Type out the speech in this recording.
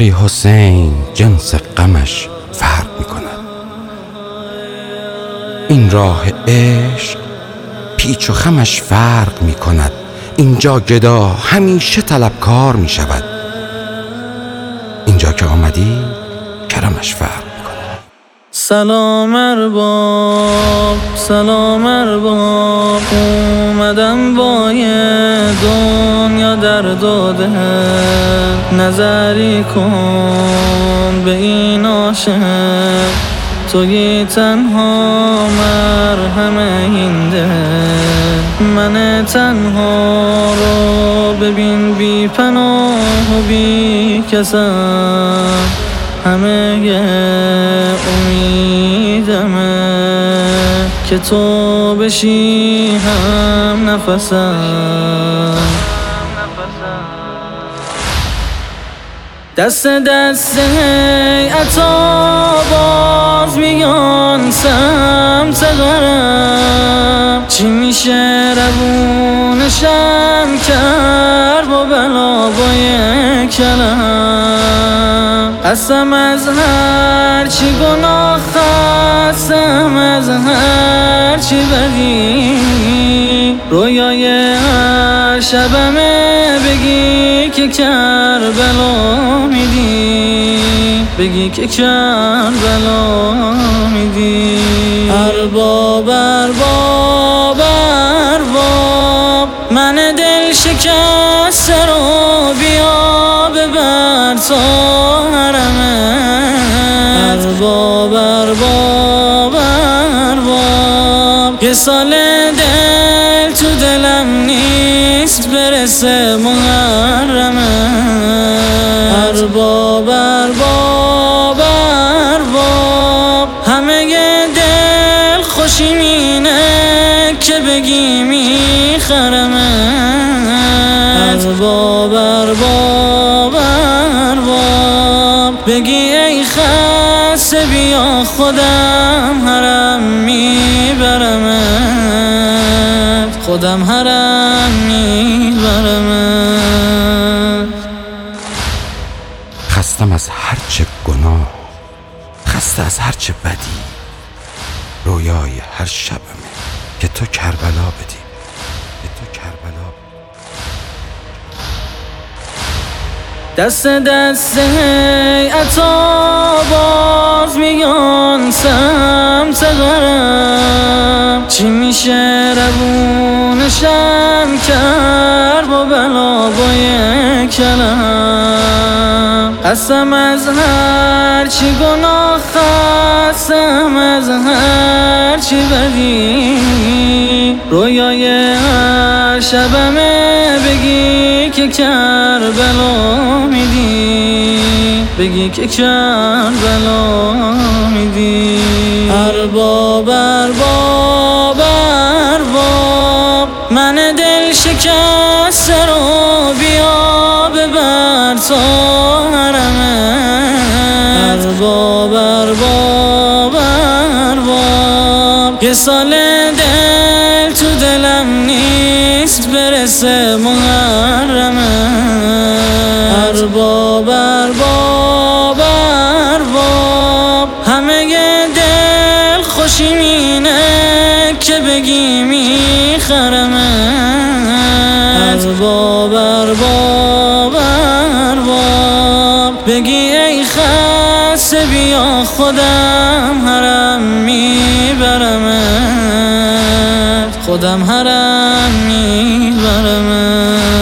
ای حسین جنس غمش فرق می کند. این راه عشق پیچ و خمش فرق می کند. اینجا گدا همیشه طلبکار می شود. اینجا که آمدی کرمش فرق می کند. سلام ارباب، سلام ارباب، اومدم با یه دنیا در داده، نظری کن به این عاشق، توی تنها مرهم این دل، من تنها رو ببین بی پناه و بی کسم، همه امیدمه که تو بشی هم نفسم. دست دست عطا باز میان سمت غرب، چی میشه روونشم کرد با بلا با یک کلم. قسم از هر چی گناه خستم، از هر چی بدی، رویای هر شبمه بگی که کربلا میدی، بگی که کربلا میدی. ارباب ارباب ارباب، من دل شکسته رو بیا ببر تا حرمت. ارباب ارباب ارباب، یه سال دل تو دلم نیست برسه محرمه. ارباب ارباب ارباب، همه دل خوشیم اینه که بگی میخرمه. ارباب ارباب ارباب، بگی ای خسته بیا خودم حرم میبرمت، خودم حرم میبرمت. خستم از هرچه گناه، خسته از هرچه بدی، رویای هر شبمه که تو کربلا بدی، که تو کربلا. دست دست عطا باز میان سمت غرب، چی میشه روونشم کرد با بلا با یک کلم. قسم از هر چی گناه خستم، از هر چی بدی، رویای هر شبمه بگی که کربلا میدی، بگی که کربلا میدی. ارباب ارباب ارباب، من دل شکسته رو بیا ببر تا حرمت. ارباب ارباب ارباب، یه سال دل تو دلم نیست برسه محرمه. ارباب ارباب ارباب، همه دل خوشیم اینه که بگی میخرمت. ارباب ارباب ارباب، بگی ای خسته بیا خودم حرم میبرمت، خودم حرم میبرمت.